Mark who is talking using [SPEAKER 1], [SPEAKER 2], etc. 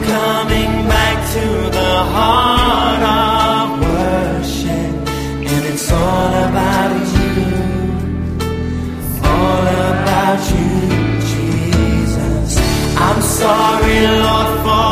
[SPEAKER 1] coming back to the heart of worship, and it's all about you, all about you, Jesus. I'm sorry, Lord, for